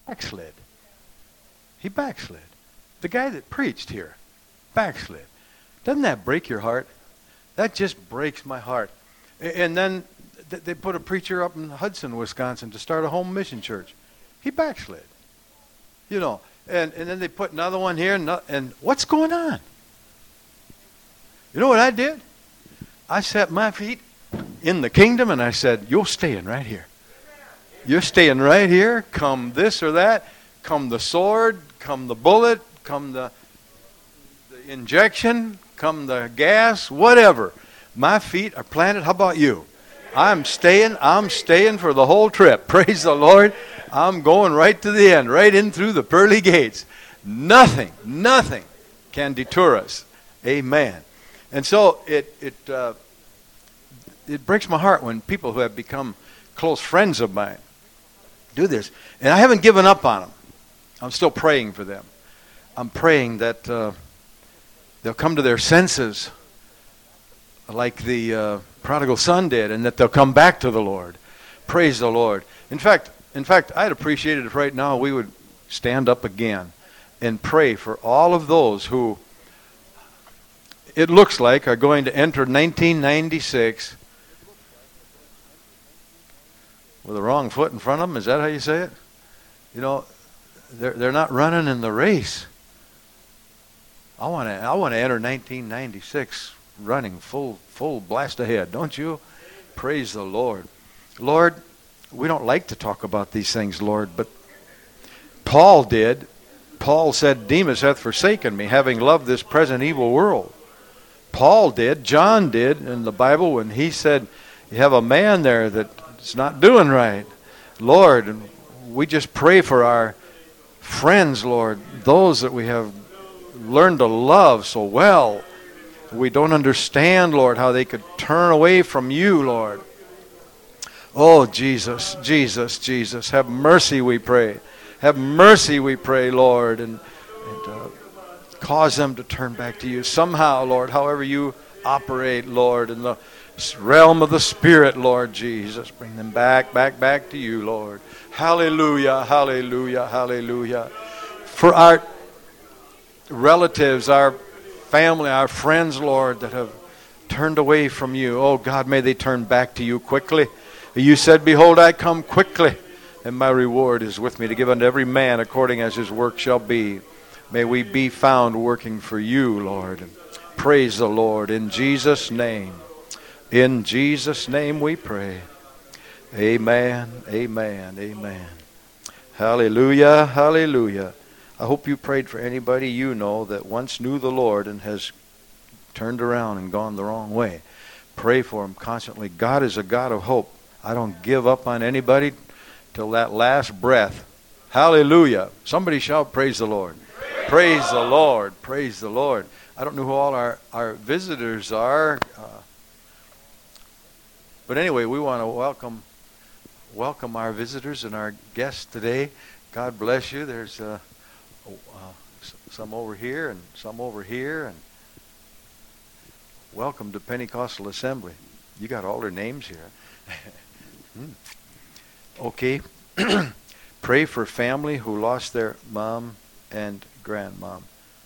backslid. He backslid. The guy that preached here backslid. Doesn't that break your heart? That just breaks my heart. And then they put a preacher up in Hudson, Wisconsin to start a home mission church. He backslid. You know, and then they put another one here, and what's going on? You know what I did? I set my feet in the kingdom, and I said, you're staying right here. You're staying right here, come this or that, come the sword, come the bullet, come the injection, come the gas, whatever. My feet are planted. How about you? I'm staying for the whole trip. Praise the Lord. I'm going right to the end, right in through the pearly gates. Nothing can deter us. Amen. And so it breaks my heart when people who have become close friends of mine do this. And I haven't given up on them. I'm still praying for them. I'm praying that they'll come to their senses like the prodigal son did, and that they'll come back to the Lord. Praise the Lord. In fact, I'd appreciate it if right now we would stand up again and pray for all of those who it looks like are going to enter 1996 with the wrong foot in front of them. Is that how you say it? You know, they're not running in the race. I want to enter 1996 running full blast ahead, don't you? Praise the Lord. Lord, we don't like to talk about these things, Lord, but Paul did. Paul said, Demas hath forsaken me, having loved this present evil world. Paul did. John did in the Bible when he said, you have a man there that's not doing right. Lord, we just pray for our friends, Lord, those that we have learned to love so well. We don't understand, Lord, how they could turn away from you, Lord. Oh, Jesus, Jesus, Jesus, have mercy, we pray. Have mercy, we pray, Lord, and cause them to turn back to you somehow, Lord, however you operate, Lord, in the realm of the Spirit, Lord Jesus. Bring them back to you, Lord. Hallelujah, hallelujah, hallelujah. For our relatives, our family, our friends, Lord, that have turned away from you, oh God, may they turn back to you quickly. You said, behold, I come quickly, and my reward is with me to give unto every man according as his work shall be. May we be found working for you, Lord. Praise the Lord. In Jesus' name. In Jesus' name we pray. Amen, amen, amen. Hallelujah, hallelujah. I hope you prayed for anybody you know that once knew the Lord and has turned around and gone the wrong way. Pray for them constantly. God is a God of hope. I don't give up on anybody till that last breath. Hallelujah. Somebody shout, praise the Lord. Praise the Lord. Praise the Lord. I don't know who all our visitors are. But anyway, we want to welcome our visitors and our guests today. God bless you. There's some over here and some over here. And welcome to Pentecostal Assembly. You got all their names here. Okay. Pray for family who lost their mom and grandmom.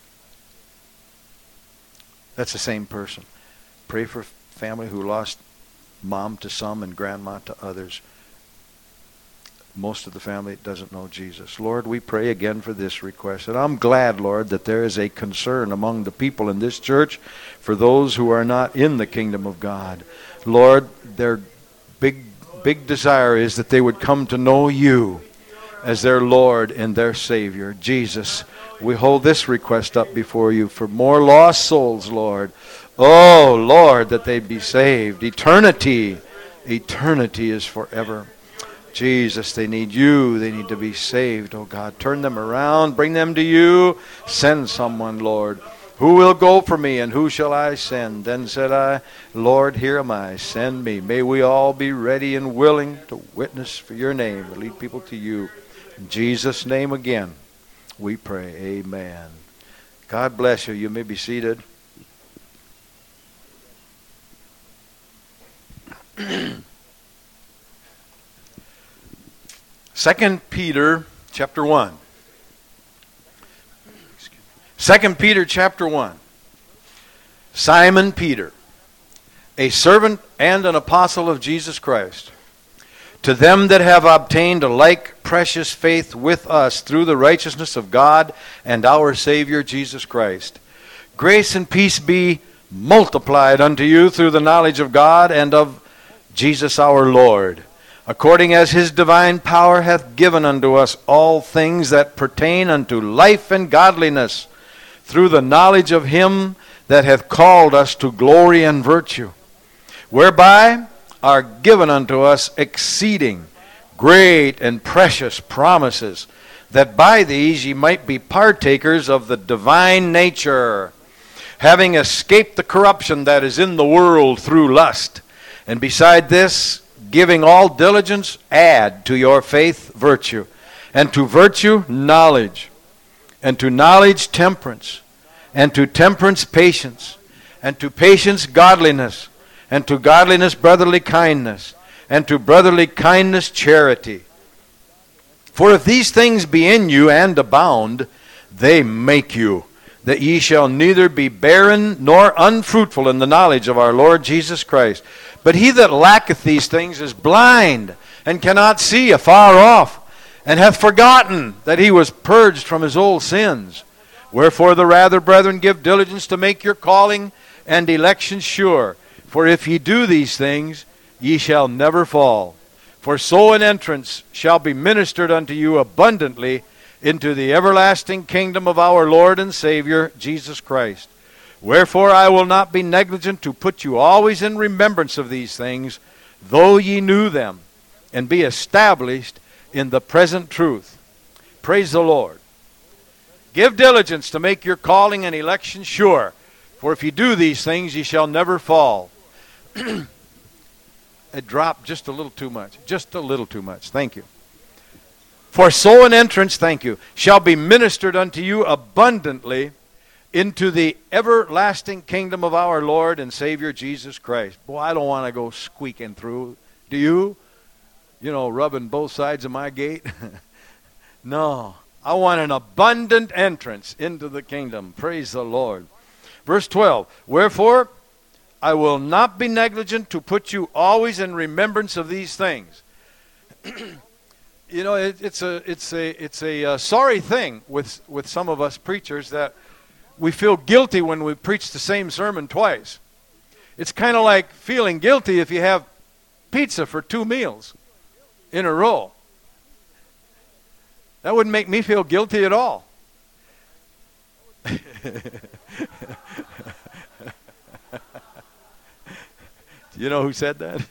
That's the same person. Pray for family who lost mom to some and grandma to others. Most of the family doesn't know Jesus. Lord, we pray again for this request. And I'm glad, Lord, that there is a concern among the people in this church for those who are not in the kingdom of God. Lord, their big desire is that they would come to know you as their Lord and their Savior. Jesus, we hold this request up before you for more lost souls, Lord. Oh, Lord, that they'd be saved. Eternity is forever. Jesus, they need you. They need to be saved, oh God. Turn them around. Bring them to you. Send someone, Lord. Who will go for me, and who shall I send? Then said I, Lord, here am I. Send me. May we all be ready and willing to witness for your name, to lead people to you. In Jesus' name again, we pray. Amen. God bless you. You may be seated. Second Peter chapter 1. 2 Peter chapter 1. Simon Peter, a servant and an apostle of Jesus Christ, to them that have obtained a like precious faith with us through the righteousness of God and our Savior Jesus Christ. Grace and peace be multiplied unto you through the knowledge of God and of Jesus our Lord, according as his divine power hath given unto us all things that pertain unto life and godliness, through the knowledge of him that hath called us to glory and virtue, whereby are given unto us exceeding great and precious promises, that by these ye might be partakers of the divine nature, having escaped the corruption that is in the world through lust. And beside this, giving all diligence, add to your faith virtue, and to virtue knowledge, and to knowledge temperance, and to temperance patience, and to patience godliness, and to godliness brotherly kindness, and to brotherly kindness charity. For if these things be in you and abound, they make you, that ye shall neither be barren nor unfruitful in the knowledge of our Lord Jesus Christ. But he that lacketh these things is blind, and cannot see afar off, and hath forgotten that he was purged from his old sins. Wherefore the rather, brethren, give diligence to make your calling and election sure. For if ye do these things, ye shall never fall. For so an entrance shall be ministered unto you abundantly into the everlasting kingdom of our Lord and Savior, Jesus Christ. Wherefore I will not be negligent to put you always in remembrance of these things, though ye knew them, and be established in the present truth. Praise the Lord. Give diligence to make your calling and election sure, for if ye do these things, ye shall never fall. It dropped just a little too much. Just a little too much. Thank you. For so an entrance, thank you, shall be ministered unto you abundantly into the everlasting kingdom of our Lord and Savior Jesus Christ. Boy, I don't want to go squeaking through. Do you? You know, rubbing both sides of my gate? No. I want an abundant entrance into the kingdom. Praise the Lord. Verse 12. Wherefore I will not be negligent to put you always in remembrance of these things. You know, it's a sorry thing with some of us preachers that we feel guilty when we preach the same sermon twice. It's kind of like feeling guilty if you have pizza for 2 meals in a row. That wouldn't make me feel guilty at all. Do you know who said that?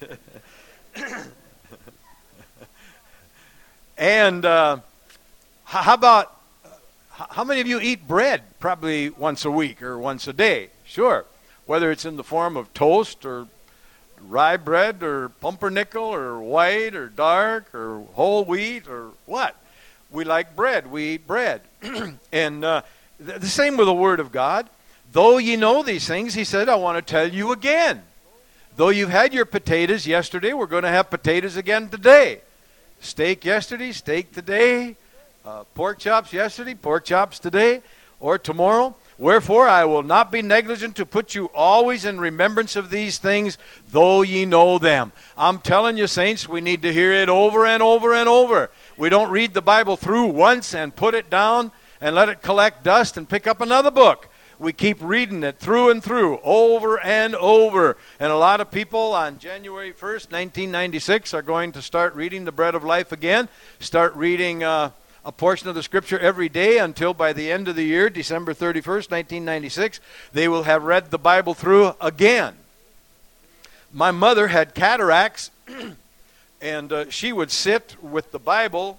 And how about, how many of you eat bread probably once a week or once a day? Sure. Whether it's in the form of toast or rye bread or pumpernickel or white or dark or whole wheat or what? We like bread. We eat bread. And the same with the Word of God. Though ye know these things, he said, I want to tell you again. Though you've had your potatoes yesterday, we're going to have potatoes again today. Steak yesterday, steak today. Pork chops yesterday, pork chops today, or tomorrow. Wherefore I will not be negligent to put you always in remembrance of these things, though ye know them. I'm telling you, saints, we need to hear it over and over and over. We don't read the Bible through once and put it down and let it collect dust and pick up another book. We keep reading it through and through, over and over. And a lot of people on January 1st, 1996 are going to start reading the Bread of Life again, start reading a portion of the Scripture every day until by the end of the year, December 31st, 1996, they will have read the Bible through again. My mother had cataracts, and she would sit with the Bible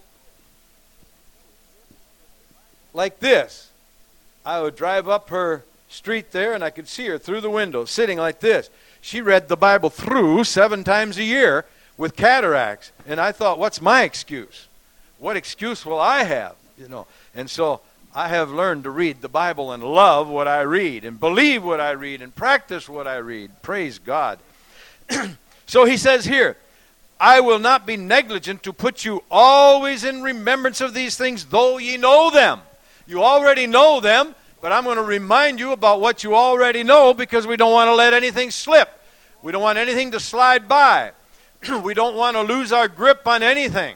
like this. I would drive up her street there, and I could see her through the window, sitting like this. She read the Bible through 7 times a year with cataracts. And I thought, what's my excuse? What excuse will I have? You know. And so I have learned to read the Bible and love what I read and believe what I read and practice what I read. Praise God. So he says here, I will not be negligent to put you always in remembrance of these things, though ye know them. You already know them, but I'm going to remind you about what you already know because we don't want to let anything slip. We don't want anything to slide by. We don't want to lose our grip on anything.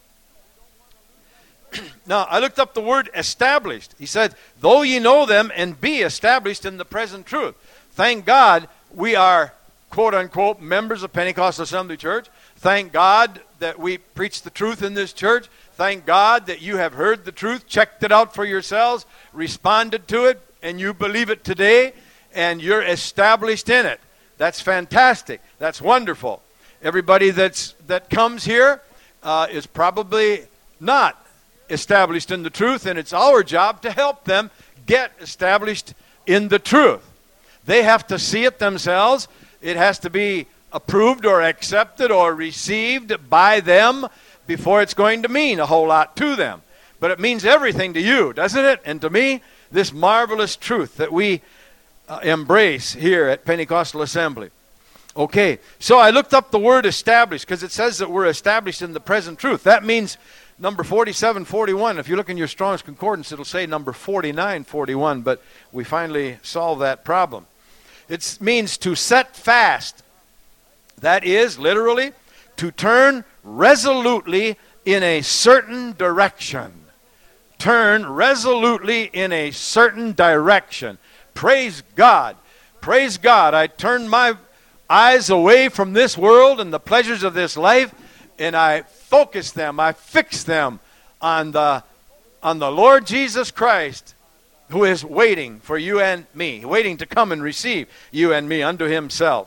Now, I looked up the word established. He said, though ye know them and be established in the present truth. Thank God we are, quote unquote, members of Pentecostal Assembly Church. Thank God that we preach the truth in this church. Thank God that you have heard the truth, checked it out for yourselves, responded to it, and you believe it today, and you're established in it. That's fantastic. That's wonderful. Everybody that comes here is probably not established in the truth, and it's our job to help them get established in the truth. They have to see it themselves. It has to be approved or accepted or received by them before it's going to mean a whole lot to them. But it means everything to you, doesn't it? And to me, this marvelous truth that we embrace here at Pentecostal Assembly. Okay, so I looked up the word established because it says that we're established in the present truth. That means number 4741. If you look in your Strong's Concordance, it'll say number 4941, but we finally solved that problem. It means to set fast. That is, literally, to turn resolutely in a certain direction. Turn resolutely in a certain direction. Praise God. Praise God. I turned my eyes away from this world and the pleasures of this life, and I focus them, I fix them on the Lord Jesus Christ, who is waiting for you and me, waiting to come and receive you and me unto himself.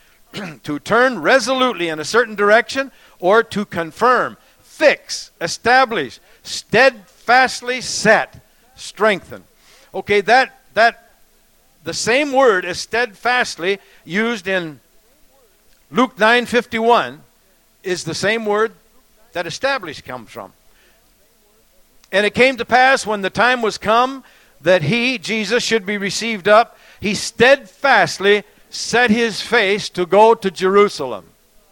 To turn resolutely in a certain direction, or to confirm, fix, establish, steadfastly set, strengthen. Okay, that the same word as steadfastly used in Luke 9:51 is the same word that established comes from. And it came to pass when the time was come that he, Jesus, should be received up, he steadfastly set his face to go to Jerusalem.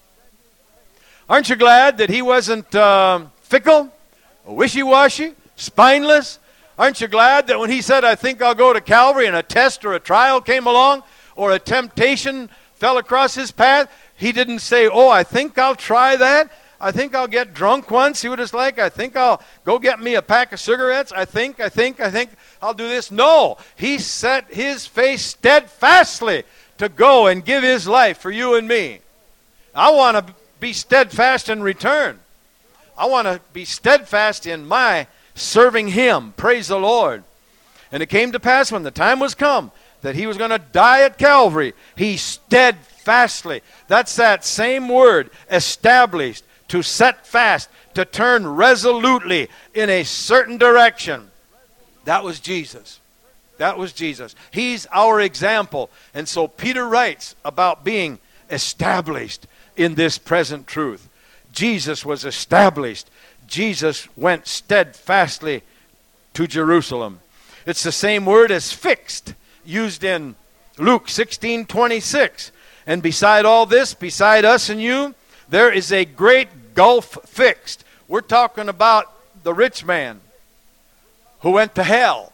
Aren't you glad that he wasn't fickle, wishy-washy, spineless? Aren't you glad that when he said, I think I'll go to Calvary, and a test or a trial came along, or a temptation fell across his path, he didn't say, oh, I think I'll try that. I think I'll get drunk once, see what it's like. I think I'll go get me a pack of cigarettes. I think I'll do this. No, he set his face steadfastly to go and give his life for you and me. I want to be steadfast in return. I want to be steadfast in my serving him. Praise the Lord. And it came to pass when the time was come that he was going to die at Calvary, he steadfastly, that's that same word, established, to set fast, to turn resolutely in a certain direction. That was Jesus. That was Jesus. He's our example. And so Peter writes about being established in this present truth. Jesus was established. Jesus went steadfastly to Jerusalem. It's the same word as fixed, used in Luke 16:26. And beside all this, beside us and you, there is a great gulf fixed. We're talking about the rich man who went to hell,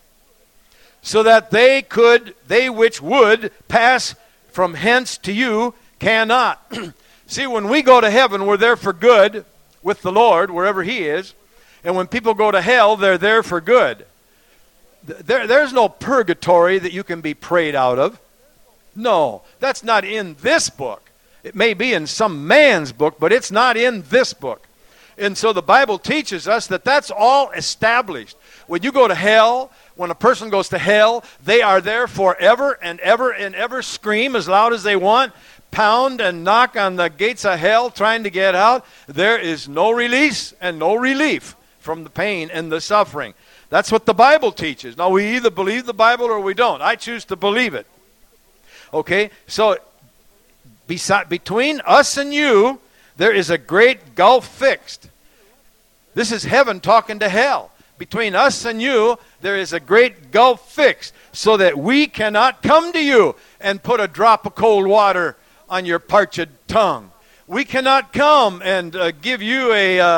so that they which would pass from hence to you cannot. See, when we go to heaven, we're there for good with the Lord, wherever he is. And when people go to hell, they're there for good. There's no purgatory that you can be prayed out of. No, that's not in this book. It may be in some man's book, but it's not in this book. And so the Bible teaches us that that's all established. When you go to hell, when a person goes to hell, they are there forever and ever and ever, scream as loud as they want, pound and knock on the gates of hell trying to get out. There is no release and no relief from the pain and the suffering. That's what the Bible teaches. Now, we either believe the Bible or we don't. I choose to believe it. Okay, so between us and you, there is a great gulf fixed. This is heaven talking to hell. Between us and you, there is a great gulf fixed, so that we cannot come to you and put a drop of cold water on your parched tongue. We cannot come and give you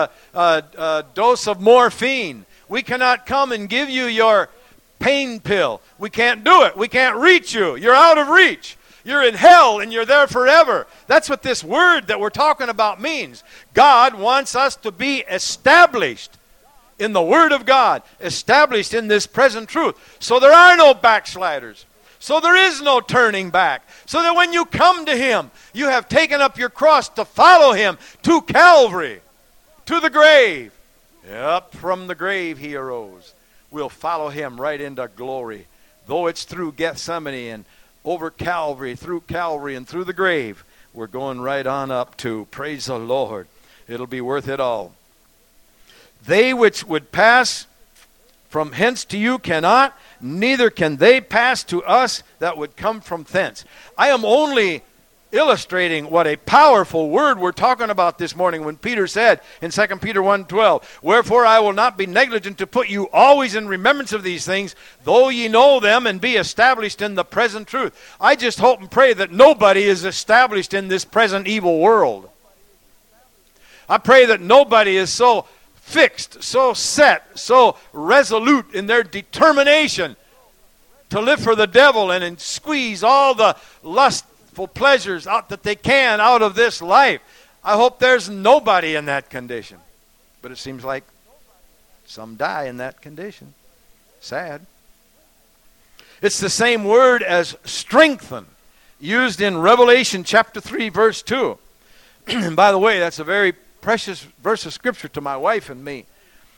a dose of morphine. We cannot come and give you your pain pill. We can't do it. We can't reach you. You're out of reach. You're in hell and you're there forever. That's what this word that we're talking about means. God wants us to be established in the Word of God, established in this present truth. So there are no backsliders. So there is no turning back. So that when you come to Him, you have taken up your cross to follow Him to Calvary, to the grave. Up from the grave He arose. We'll follow Him right into glory. Though it's through Gethsemane and over Calvary, through Calvary and through the grave, we're going right on up to, praise the Lord. It'll be worth it all. They which would pass from hence to you cannot, neither can they pass to us that would come from thence. I am only illustrating what a powerful word we're talking about this morning when Peter said in 2 Peter 1:12, wherefore I will not be negligent to put you always in remembrance of these things, though ye know them and be established in the present truth. I just hope and pray that nobody is established in this present evil world. I pray that nobody is so fixed, so set, so resolute in their determination to live for the devil and squeeze all the lustful pleasures out that they can out of this life. I hope there's nobody in that condition. But it seems like some die in that condition. Sad. It's the same word as strengthen, used in Revelation chapter 3, verse 2. And by the way, that's a very precious verse of Scripture to my wife and me.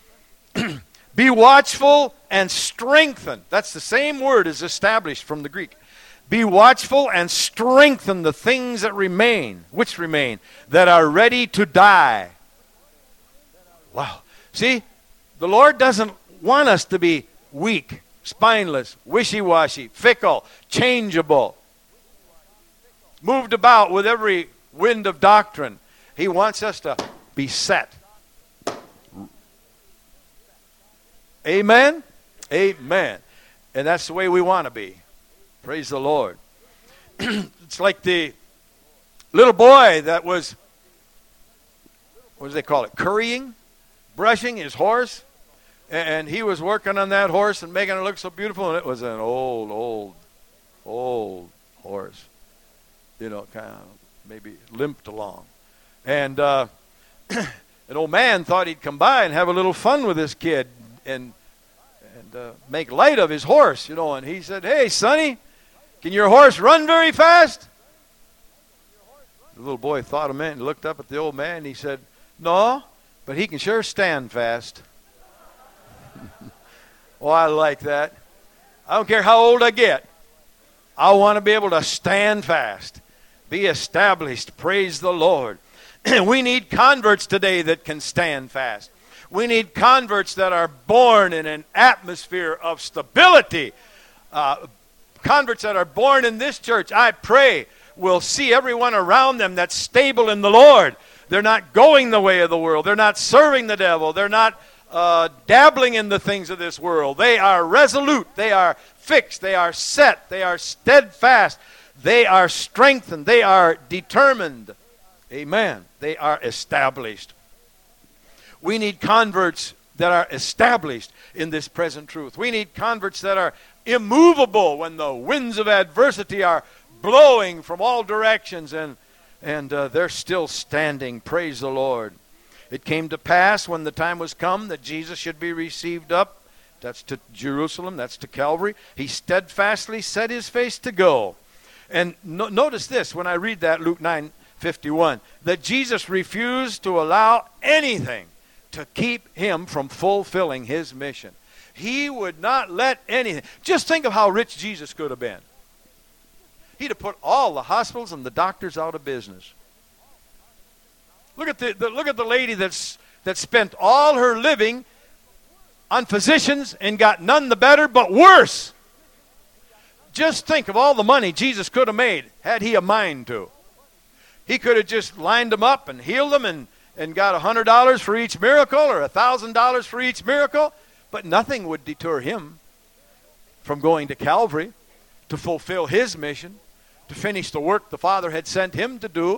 Be watchful and strengthen. That's the same word as established from the Greek. Be watchful and strengthen the things that remain. Which remain? That are ready to die. Wow. See, the Lord doesn't want us to be weak, spineless, wishy-washy, fickle, changeable, moved about with every wind of doctrine. He wants us to be set. Amen? Amen. And that's the way we want to be. Praise the Lord. It's like the little boy that was, what do they call it, currying, brushing his horse. And he was working on that horse and making it look so beautiful. And it was an old horse. You know, kind of maybe limped along. And an old man thought he'd come by and have a little fun with this kid and make light of his horse, you know. And he said, hey, sonny, can your horse run very fast? The little boy thought a minute and looked up at the old man and he said, no, but he can sure stand fast. Oh, I like that. I don't care how old I get. I want to be able to stand fast, be established. Praise the Lord. We need converts today that can stand fast. We need converts that are born in an atmosphere of stability. Converts that are born in this church, I pray, will see everyone around them that's stable in the Lord. They're not going the way of the world. They're not serving the devil. They're not dabbling in the things of this world. They are resolute. They are fixed. They are set. They are steadfast. They are strengthened. They are determined. Amen. They are established. We need converts that are established in this present truth. We need converts that are immovable when the winds of adversity are blowing from all directions and they're still standing. Praise the Lord. It came to pass when the time was come that Jesus should be received up. That's to Jerusalem. That's to Calvary. He steadfastly set his face to go. And notice this when I read that, Luke 9:51, that Jesus refused to allow anything to keep him from fulfilling his mission. He would not let anything. Just think of how rich Jesus could have been. He'd have put all the hospitals and the doctors out of business. Look at the lady that spent all her living on physicians and got none the better, but worse. Just think of all the money Jesus could have made had he a mind to. He could have just lined them up and healed them and got $100 for each miracle or $1,000 for each miracle, but nothing would deter him from going to Calvary to fulfill his mission, to finish the work the Father had sent him to do.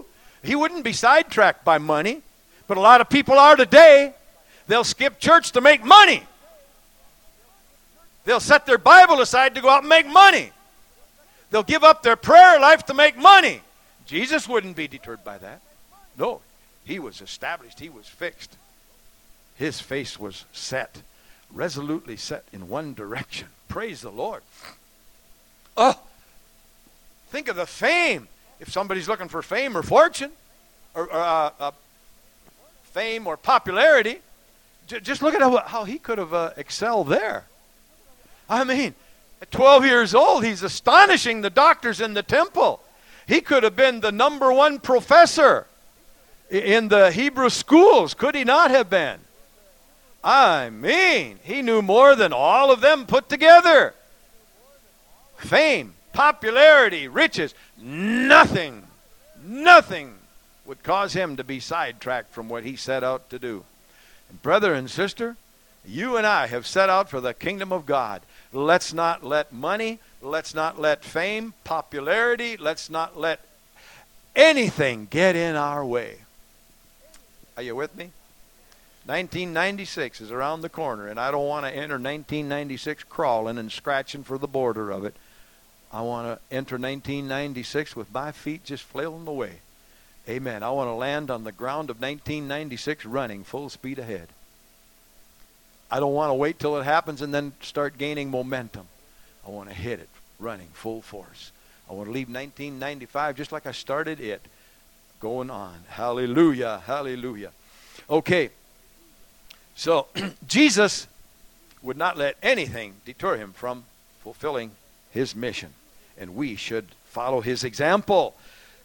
He wouldn't be sidetracked by money, but a lot of people are today. They'll skip church to make money. They'll set their Bible aside to go out and make money. They'll give up their prayer life to make money. Jesus wouldn't be deterred by that. No, he was established. He was fixed. His face was set, resolutely set in one direction. Praise the Lord. Oh, think of the fame. If somebody's looking for fame or fortune, or fame or popularity, just look at how he could have excelled there. I mean, at 12 years old, he's astonishing the doctors in the temple. He could have been the #1 professor in the Hebrew schools, could he not have been? I mean, he knew more than all of them put together. Fame, popularity, riches, nothing would cause him to be sidetracked from what he set out to do. And brother and sister, you and I have set out for the kingdom of God. Let's not let money, let's not let fame, popularity, let's not let anything get in our way. Are you with me? 1996 is around the corner, and I don't want to enter 1996 crawling and scratching for the border of it. I want to enter 1996 with my feet just flailing away. Amen. I want to land on the ground of 1996 running full speed ahead. I don't want to wait till it happens and then start gaining momentum. I want to hit it running full force. I want to leave 1995 just like I started it, going on. Hallelujah, hallelujah. Okay, so Jesus would not let anything deter him from fulfilling his mission, and we should follow his example.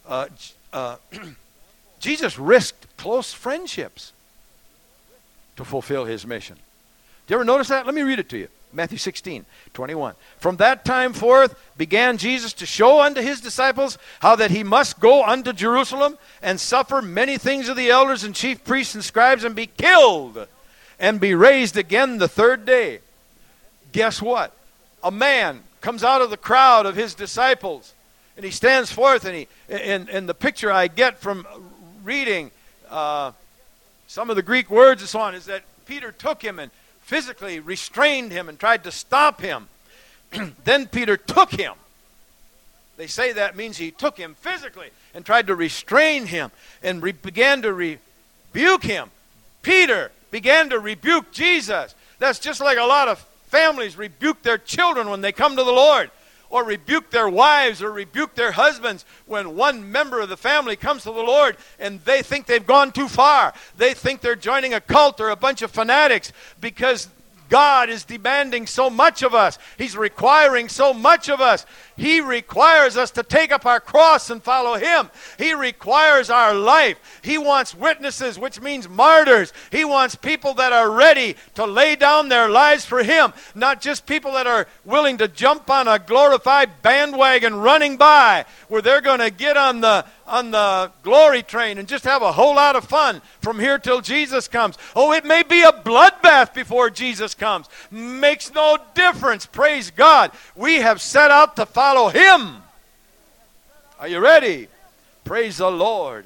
Jesus risked close friendships to fulfill his mission. Do you ever notice that? Let me read it to you. Matthew 16:21. From that time forth began Jesus to show unto his disciples how that he must go unto Jerusalem and suffer many things of the elders and chief priests and scribes and be killed and be raised again the third day. Guess what? A man comes out of the crowd of his disciples and he stands forth, and and the picture I get from reading some of the Greek words and so on is that Peter took him and physically restrained him and tried to stop him. Then Peter took him. They say that means he took him physically and tried to restrain him and began to rebuke him. Peter began to rebuke Jesus. That's just like a lot of families rebuke their children when they come to the Lord, or rebuke their wives or rebuke their husbands when one member of the family comes to the Lord and they think they've gone too far. They think they're joining a cult or a bunch of fanatics because God is demanding so much of us. He's requiring so much of us. He requires us to take up our cross and follow him. He requires our life. He wants witnesses, which means martyrs. He wants people that are ready to lay down their lives for him, not just people that are willing to jump on a glorified bandwagon running by where they're going to get on the glory train and just have a whole lot of fun from here till Jesus comes. Oh, it may be a bloodbath before Jesus comes. Makes no difference. Praise God. We have set out to follow him. Are you ready? Praise the Lord.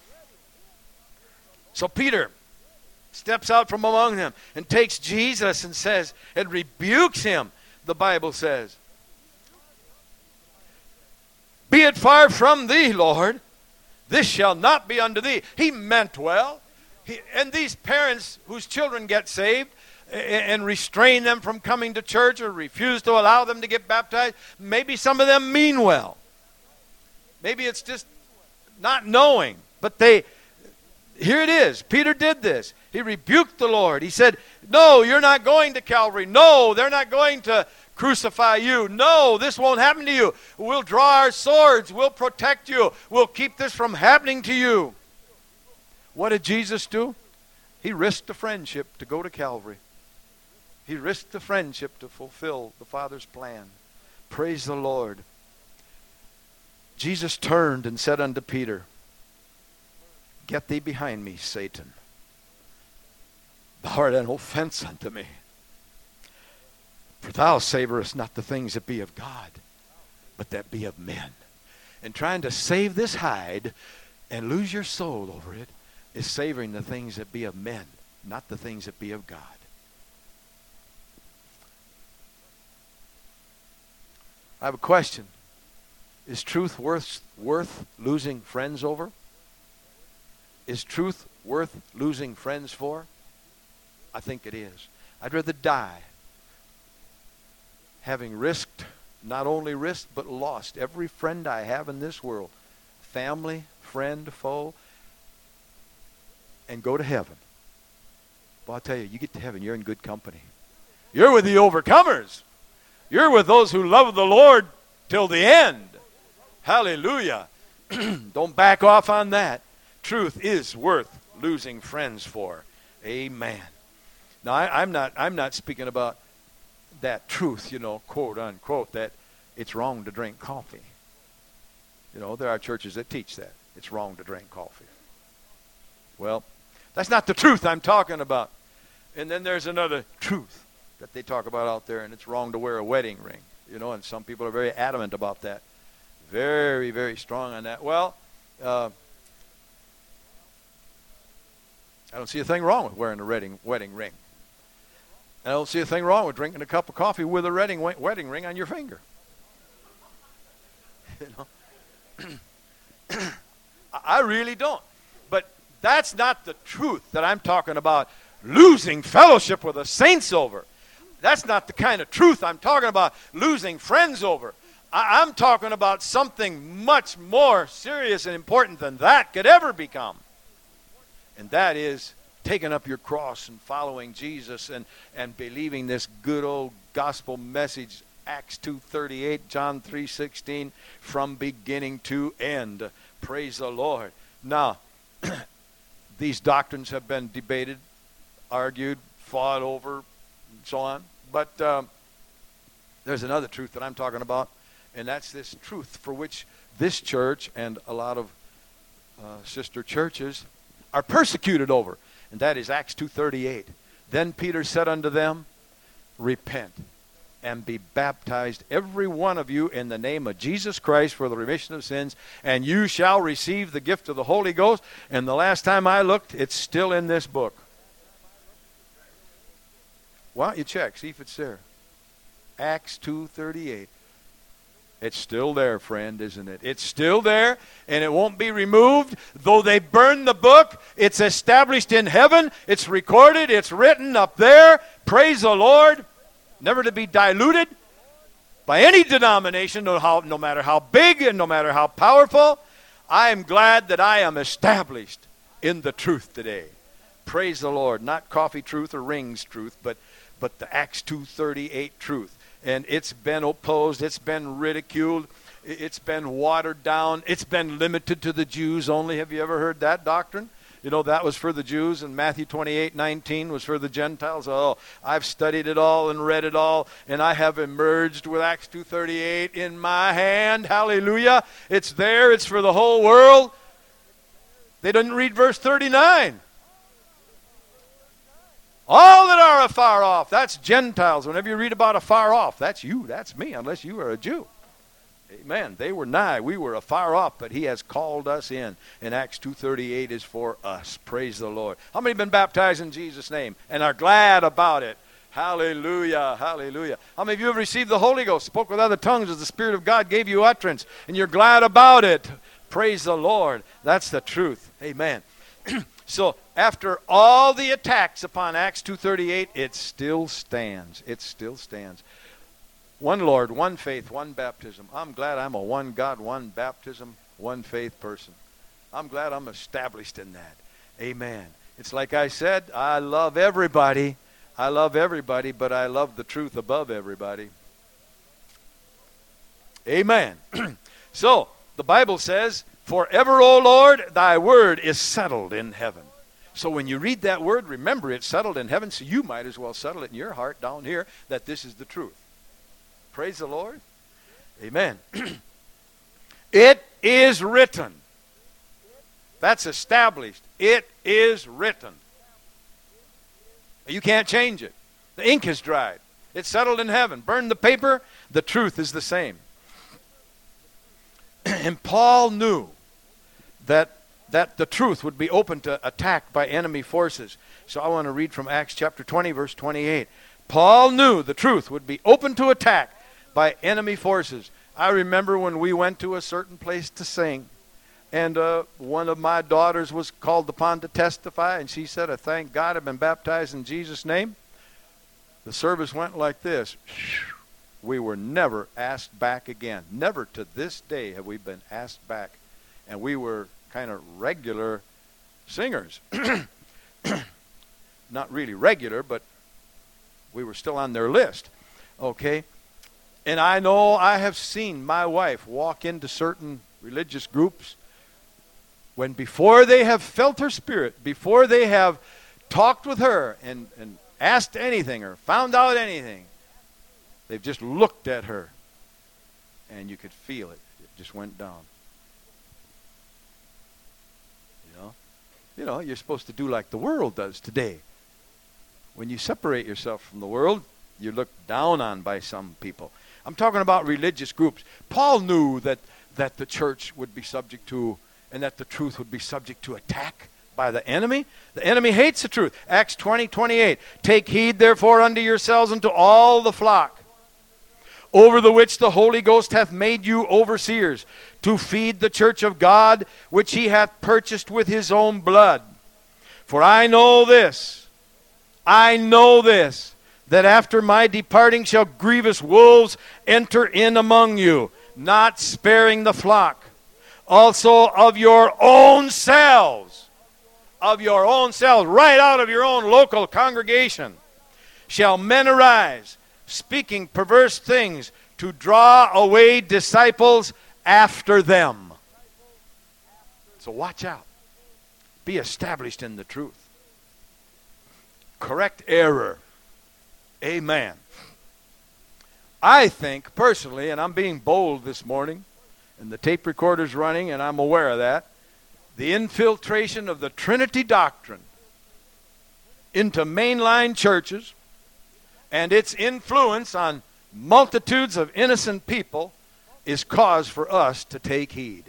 So Peter steps out from among them and takes Jesus and says, and rebukes him, the Bible says, "Be it far from thee, Lord. This shall not be unto thee." He meant well. And these parents whose children get saved and restrain them from coming to church or refuse to allow them to get baptized, maybe some of them mean well. Maybe it's just not knowing. But here it is. Peter did this. He rebuked the Lord. He said, "No, you're not going to Calvary. No, they're not going to crucify you. No, this won't happen to you. We'll draw our swords. We'll protect you. We'll keep this from happening to you." What did Jesus do? He risked a friendship to go to Calvary. He risked the friendship to fulfill the Father's plan. Praise the Lord. Jesus turned and said unto Peter, "Get thee behind me, Satan. Thou art an offense unto me. For thou savorest not the things that be of God, but that be of men." And trying to save this hide and lose your soul over it is savoring the things that be of men, not the things that be of God. I have a question. Is truth worth losing friends over? Is truth worth losing friends for? I think it is. I'd rather die having not only risked, but lost every friend I have in this world, family, friend, foe, and go to heaven. But I'll tell you, you get to heaven, you're in good company. You're with the overcomers. You're with those who love the Lord till the end. Hallelujah. Don't back off on that. Truth is worth losing friends for. Amen. Now, I'm not speaking about that truth, quote unquote, that it's wrong to drink coffee. There are churches that teach that. It's wrong to drink coffee. Well, that's not the truth I'm talking about. And then there's another truth that they talk about out there, and it's wrong to wear a wedding ring. And some people are very adamant about that. Very, very strong on that. Well, I don't see a thing wrong with wearing a wedding ring. I don't see a thing wrong with drinking a cup of coffee with a wedding ring on your finger. I really don't. But that's not the truth that I'm talking about losing fellowship with the saints over. That's not the kind of truth I'm talking about losing friends over. I'm talking about something much more serious and important than that could ever become. And that is taking up your cross and following Jesus and believing this good old gospel message, Acts 2:38, John 3:16, from beginning to end. Praise the Lord. Now, these doctrines have been debated, argued, fought over, and so on. But there's another truth that I'm talking about, and that's this truth for which this church and a lot of sister churches are persecuted over. And that is Acts 2:38. Then Peter said unto them, repent and be baptized every one of you in the name of Jesus Christ for the remission of sins, and you shall receive the gift of the Holy Ghost. And the last time I looked, it's still in this book. Why don't you check, see if it's there. Acts 2:38. It's still there, friend, isn't it? It's still there, and it won't be removed. Though they burn the book, it's established in heaven. It's recorded. It's written up there. Praise the Lord. Never to be diluted by any denomination, no matter how big and no matter how powerful. I am glad that I am established in the truth today. Praise the Lord. Not coffee truth or rings truth, but the Acts 2:38 truth. And it's been opposed, it's been ridiculed, it's been watered down, it's been limited to the Jews only. Have you ever heard that doctrine? That was for the Jews, and Matthew 28:19 was for the Gentiles. Oh, I've studied it all and read it all, and I have emerged with Acts 2:38 in my hand. Hallelujah. It's there, it's for the whole world. They didn't read verse 39. All that are afar off, that's Gentiles. Whenever you read about afar off, that's you, that's me, unless you are a Jew. Amen. They were nigh, we were afar off, but he has called us in. And Acts 2:38 is for us. Praise the Lord. How many have been baptized in Jesus' name and are glad about it? Hallelujah, hallelujah. How many of you have received the Holy Ghost, spoke with other tongues as the Spirit of God gave you utterance, and you're glad about it? Praise the Lord. That's the truth. Amen. So after all the attacks upon Acts 2:38, it still stands. It still stands. One Lord, one faith, one baptism. I'm glad I'm a one God, one baptism, one faith person. I'm glad I'm established in that. Amen. It's like I said, I love everybody. I love everybody, but I love the truth above everybody. Amen. So, the Bible says, forever, O Lord, thy word is settled in heaven. So when you read that word, remember it's settled in heaven, so you might as well settle it in your heart down here that this is the truth. Praise the Lord. Amen. It is written. That's established. It is written. You can't change it. The ink is dried. It's settled in heaven. Burn the paper. The truth is the same. And Paul knew that that the truth would be open to attack by enemy forces. So I want to read from Acts chapter 20, verse 28. Paul knew the truth would be open to attack by enemy forces. I remember when we went to a certain place to sing, and one of my daughters was called upon to testify, and she said, I thank God I've been baptized in Jesus' name. The service went like this. We were never asked back again. Never to this day have we been asked back. And we were kind of regular singers. Not really regular, but we were still on their list. Okay? And I know I have seen my wife walk into certain religious groups when before they have felt her spirit, before they have talked with her and asked anything or found out anything, they've just looked at her and you could feel it. It just went down. You know, you're supposed to do like the world does today. When you separate yourself from the world, you're looked down on by some people. I'm talking about religious groups. Paul knew that the church would be subject to, and that the truth would be subject to attack by the enemy. The enemy hates the truth. Acts 20:28. Take heed therefore unto yourselves and to all the flock, over the which the Holy Ghost hath made you overseers, to feed the church of God, which he hath purchased with his own blood. For I know this, that after my departing shall grievous wolves enter in among you, not sparing the flock. Also of your own selves, right out of your own local congregation, shall men arise, speaking perverse things, to draw away disciples after them. So watch out. Be established in the truth. Correct error. Amen. I think personally, and I'm being bold this morning, and the tape recorder's running, and I'm aware of that, the infiltration of the Trinity doctrine into mainline churches and its influence on multitudes of innocent people is cause for us to take heed.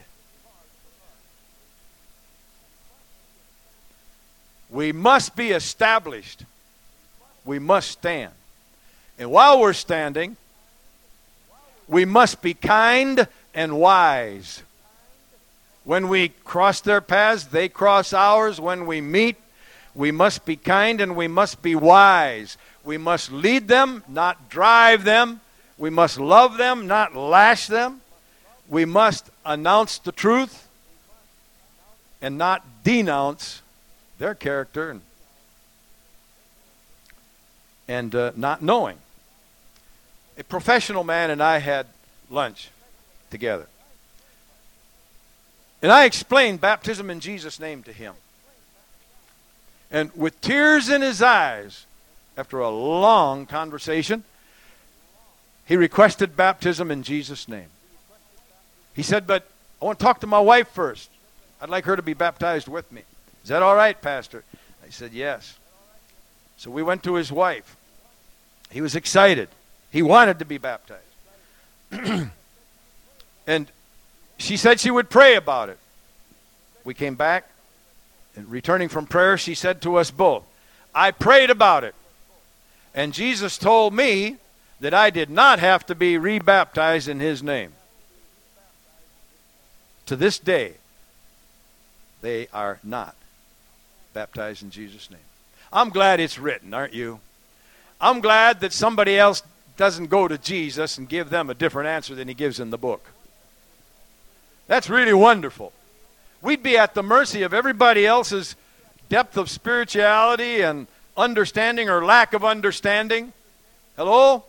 We must be established. We must stand. And while we're standing, we must be kind and wise. When we cross their paths, they cross ours. When we meet, we must be kind and we must be wise. We must lead them, not drive them. We must love them, not lash them. We must announce the truth and not denounce their character and not knowing. A professional man and I had lunch together. And I explained baptism in Jesus' name to him. And with tears in his eyes, after a long conversation, he requested baptism in Jesus' name. He said, but I want to talk to my wife first. I'd like her to be baptized with me. Is that all right, Pastor? I said, yes. So we went to his wife. He was excited. He wanted to be baptized. And she said she would pray about it. We came back, and returning from prayer, she said to us both, I prayed about it. And Jesus told me that I did not have to be rebaptized in his name. To this day, they are not baptized in Jesus' name. I'm glad it's written, aren't you? I'm glad that somebody else doesn't go to Jesus and give them a different answer than he gives in the book. That's really wonderful. We'd be at the mercy of everybody else's depth of spirituality and understanding or lack of understanding. Hello?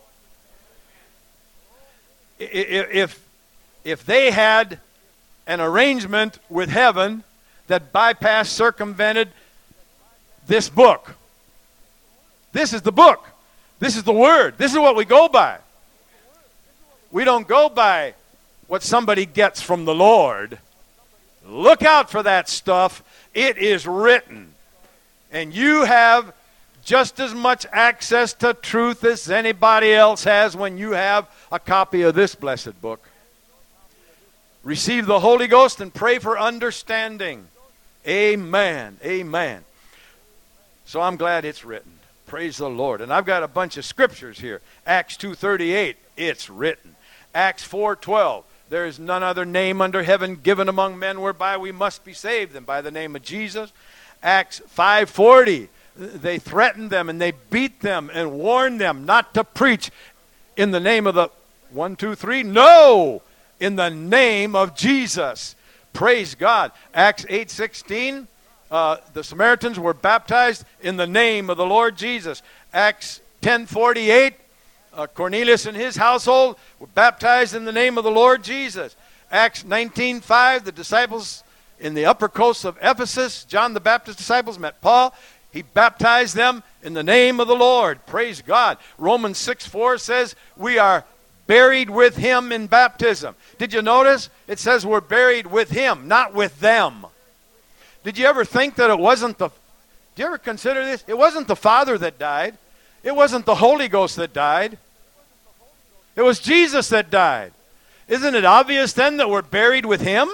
If they had an arrangement with heaven that bypassed, circumvented this book. This is the book. This is the word. This is what we go by. We don't go by what somebody gets from the Lord. Look out for that stuff. It is written. And you have just as much access to truth as anybody else has when you have a copy of this blessed book. Receive the Holy Ghost and pray for understanding. Amen. Amen. So I'm glad it's written. Praise the Lord. And I've got a bunch of scriptures here. Acts 2:38, it's written. Acts 4:12, there is none other name under heaven given among men whereby we must be saved than by the name of Jesus. Acts 5:40, they threatened them and they beat them and warned them not to preach in the name of the 1, 2, 3. No, in the name of Jesus. Praise God. Acts 8:16, the Samaritans were baptized in the name of the Lord Jesus. Acts 10:48, Cornelius and his household were baptized in the name of the Lord Jesus. Acts 19:5, the disciples in the upper coast of Ephesus, John the Baptist's disciples met Paul. He baptized them in the name of the Lord. Praise God. Romans 6:4 says we are buried with him in baptism. Did you notice? It says we're buried with him, not with them. Did you ever think that it wasn't did you ever consider this? It wasn't the Father that died. It wasn't the Holy Ghost that died. It was Jesus that died. Isn't it obvious then that we're buried with him?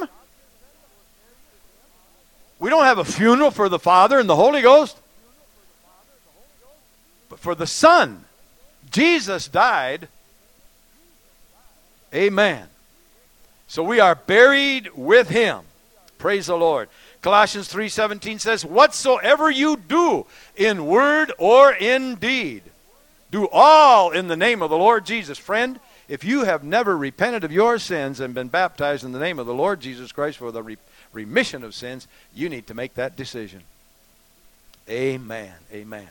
We don't have a funeral for the Father and the Holy Ghost, but for the Son. Jesus died. Amen. So we are buried with him. Praise the Lord. Colossians 3:17 says, whatsoever you do in word or in deed, do all in the name of the Lord Jesus. Friend, if you have never repented of your sins and been baptized in the name of the Lord Jesus Christ for the remission of sins, you need to make that decision. Amen. Amen.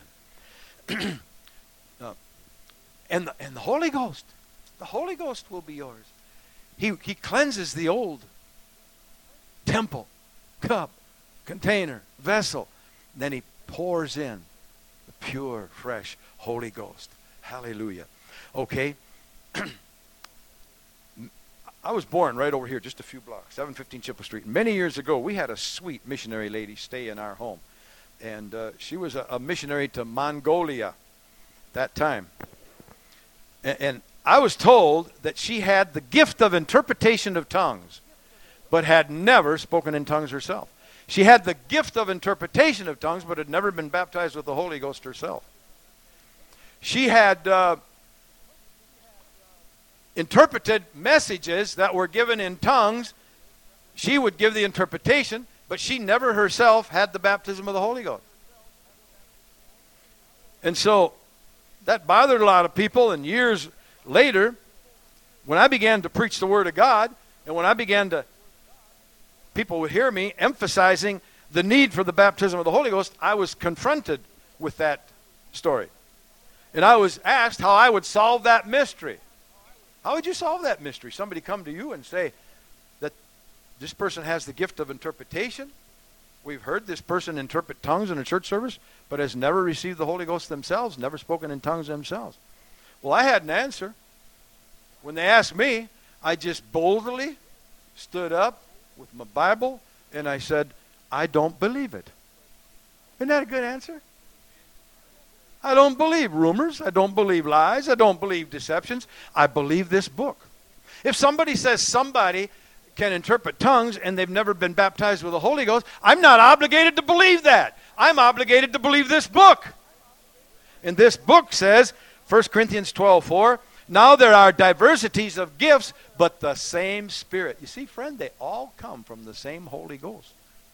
And the Holy Ghost. The Holy Ghost will be yours. He cleanses the old temple, cup, container, vessel. Then he pours in the pure, fresh Holy Ghost. Hallelujah. Okay. I was born right over here, just a few blocks, 715 Chippewa Street. Many years ago, we had a sweet missionary lady stay in our home. And she was a missionary to Mongolia that time. And I was told that she had the gift of interpretation of tongues, but had never spoken in tongues herself. She had the gift of interpretation of tongues, but had never been baptized with the Holy Ghost herself. She had interpreted messages that were given in tongues. She would give the interpretation, but she never herself had the baptism of the Holy Ghost. And so that bothered a lot of people, and years later, when I began to preach the Word of God, and when I began to, people would hear me emphasizing the need for the baptism of the Holy Ghost, I was confronted with that story. And I was asked how I would solve that mystery. How would you solve that mystery? Somebody come to you and say that this person has the gift of interpretation. We've heard this person interpret tongues in a church service, but has never received the Holy Ghost themselves, never spoken in tongues themselves. Well, I had an answer. When they asked me, I just boldly stood up with my Bible and I said, I don't believe it. Isn't that a good answer? I don't believe rumors. I don't believe lies. I don't believe deceptions. I believe this book. If somebody says somebody can interpret tongues and they've never been baptized with the Holy Ghost, I'm not obligated to believe that. I'm obligated to believe this book. And this book says, 1 Corinthians 12:4, now there are diversities of gifts, but the same Spirit. You see, friend, they all come from the same Holy Ghost.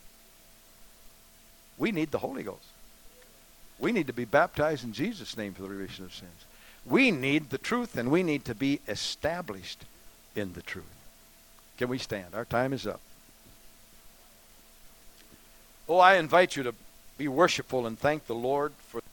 We need the Holy Ghost. We need to be baptized in Jesus' name for the remission of sins. We need the truth, and we need to be established in the truth. Can we stand? Our time is up. Oh, I invite you to be worshipful and thank the Lord for